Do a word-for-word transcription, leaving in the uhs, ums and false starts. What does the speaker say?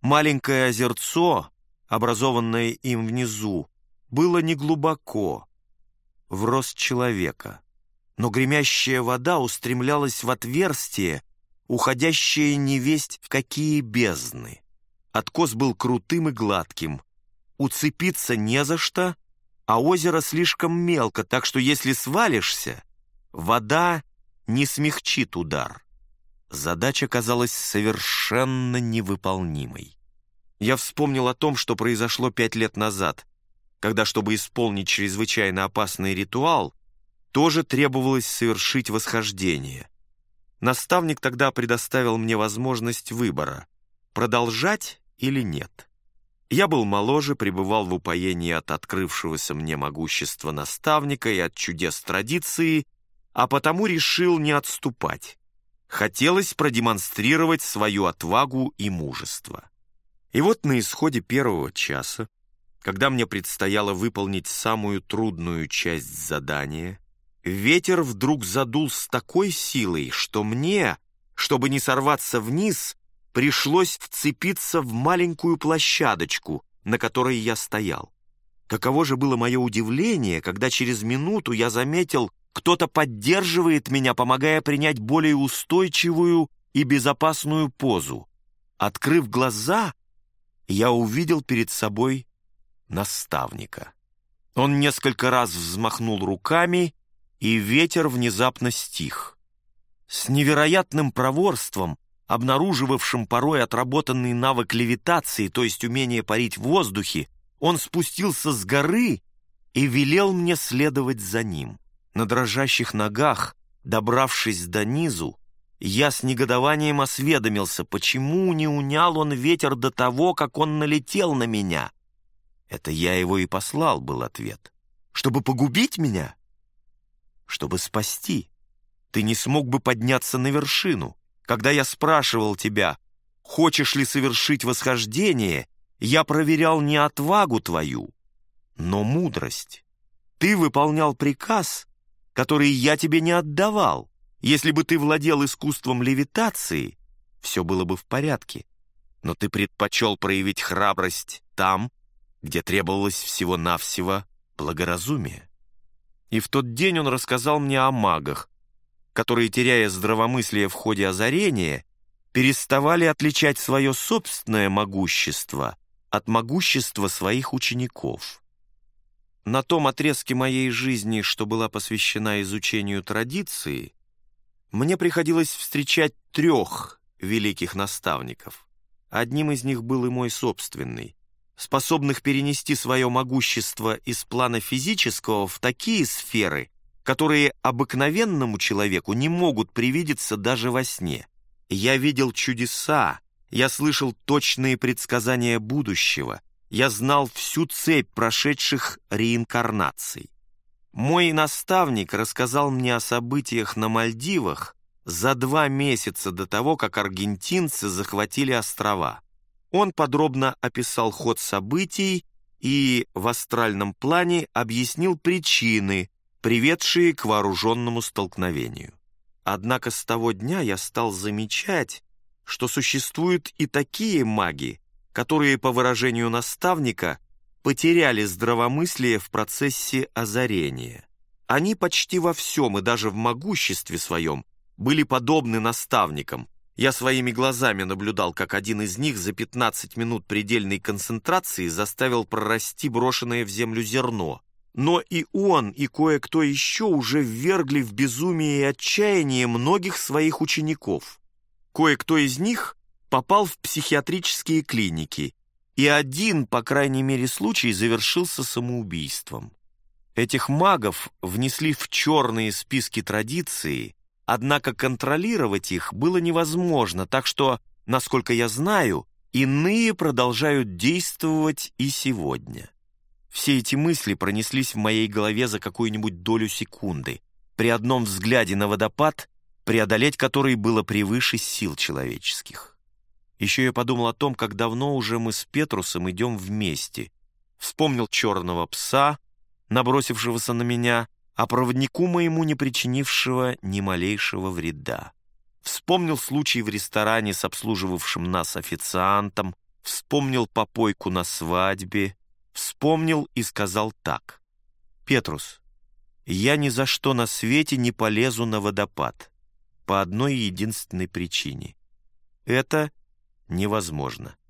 Маленькое озерцо, образованное им внизу, было неглубоко, в рост человека, но гремящая вода устремлялась в отверстие, уходящее невесть в какие бездны. Откос был крутым и гладким, уцепиться не за что, а озеро слишком мелко, так что если свалишься, вода не смягчит удар. Задача казалась совершенно невыполнимой. Я вспомнил о том, что произошло пять лет назад, когда, чтобы исполнить чрезвычайно опасный ритуал, тоже требовалось совершить восхождение. Наставник тогда предоставил мне возможность выбора — продолжать или нет. Я был моложе, пребывал в упоении от открывшегося мне могущества наставника и от чудес традиции, а потому решил не отступать. Хотелось продемонстрировать свою отвагу и мужество. И вот на исходе первого часа, когда мне предстояло выполнить самую трудную часть задания, ветер вдруг задул с такой силой, что мне, чтобы не сорваться вниз, пришлось вцепиться в маленькую площадочку, на которой я стоял. Каково же было мое удивление, когда через минуту я заметил, кто-то поддерживает меня, помогая принять более устойчивую и безопасную позу. Открыв глаза, я увидел перед собой наставника. Он несколько раз взмахнул руками, и ветер внезапно стих. С невероятным проворством, обнаруживавшим порой отработанный навык левитации, то есть умение парить в воздухе, он спустился с горы и велел мне следовать за ним. На дрожащих ногах, добравшись до низу, я с негодованием осведомился, почему не унял он ветер до того, как он налетел на меня. «Это я его и послал», — был ответ. «Чтобы погубить меня?» «Чтобы спасти. Ты не смог бы подняться на вершину. Когда я спрашивал тебя, хочешь ли совершить восхождение, я проверял не отвагу твою, но мудрость. Ты выполнял приказ, который я тебе не отдавал. Если бы ты владел искусством левитации, все было бы в порядке. Но ты предпочел проявить храбрость там, где требовалось всего-навсего благоразумие». И в тот день он рассказал мне о магах, которые, теряя здравомыслие в ходе озарения, переставали отличать свое собственное могущество от могущества своих учеников. На том отрезке моей жизни, что была посвящена изучению традиции, мне приходилось встречать трех великих наставников. Одним из них был и мой собственный, способных перенести свое могущество из плана физического в такие сферы, которые обыкновенному человеку не могут привидеться даже во сне. Я видел чудеса, я слышал точные предсказания будущего, я знал всю цепь прошедших реинкарнаций. Мой наставник рассказал мне о событиях на Мальдивах за два месяца до того, как аргентинцы захватили острова. Он подробно описал ход событий и в астральном плане объяснил причины, приведшие к вооруженному столкновению. Однако с того дня я стал замечать, что существуют и такие маги, которые, по выражению наставника, потеряли здравомыслие в процессе озарения. Они почти во всем и даже в могуществе своем были подобны наставникам. Я своими глазами наблюдал, как один из них за пятнадцать минут предельной концентрации заставил прорасти брошенное в землю зерно. Но и он, и кое-кто еще уже ввергли в безумие и отчаяние многих своих учеников. Кое-кто из них попал в психиатрические клиники, и один, по крайней мере, случай завершился самоубийством. Этих магов внесли в черные списки традиции, однако контролировать их было невозможно, так что, насколько я знаю, иные продолжают действовать и сегодня. Все эти мысли пронеслись в моей голове за какую-нибудь долю секунды, при одном взгляде на водопад, преодолеть который было превыше сил человеческих. Еще я подумал о том, как давно уже мы с Петрусом идем вместе. Вспомнил черного пса, набросившегося на меня, а проводнику моему не причинившего ни малейшего вреда. Вспомнил случай в ресторане с обслуживавшим нас официантом, вспомнил попойку на свадьбе, вспомнил и сказал так: «Петрус, я ни за что на свете не полезу на водопад по одной единственной причине. Это невозможно».